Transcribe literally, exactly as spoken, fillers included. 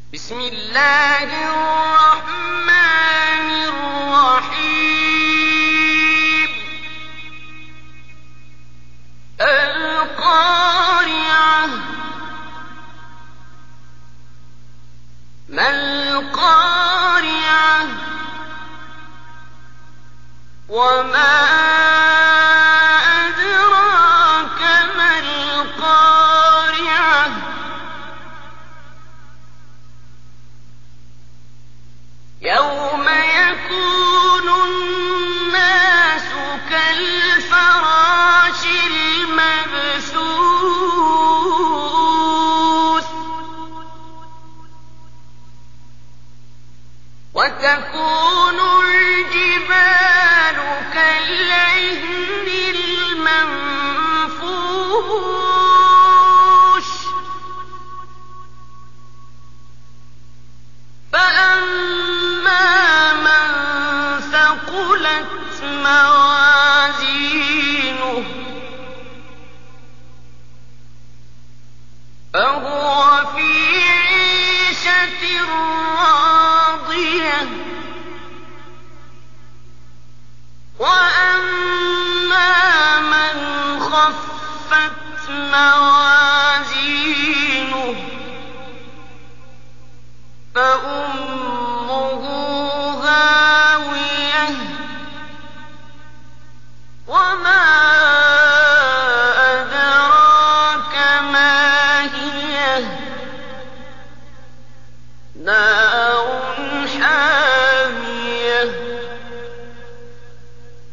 بسم الله الرحمن الرحيم القارعة ما القارعة وما أدراك ما القارعة يوم يكون الناس كالفراش المبثوث وتكون الجبال كالعهن المنفوش فأما من ثقلت موازينه فهو في عيشة راضية وأما من خفت موازينه فأمه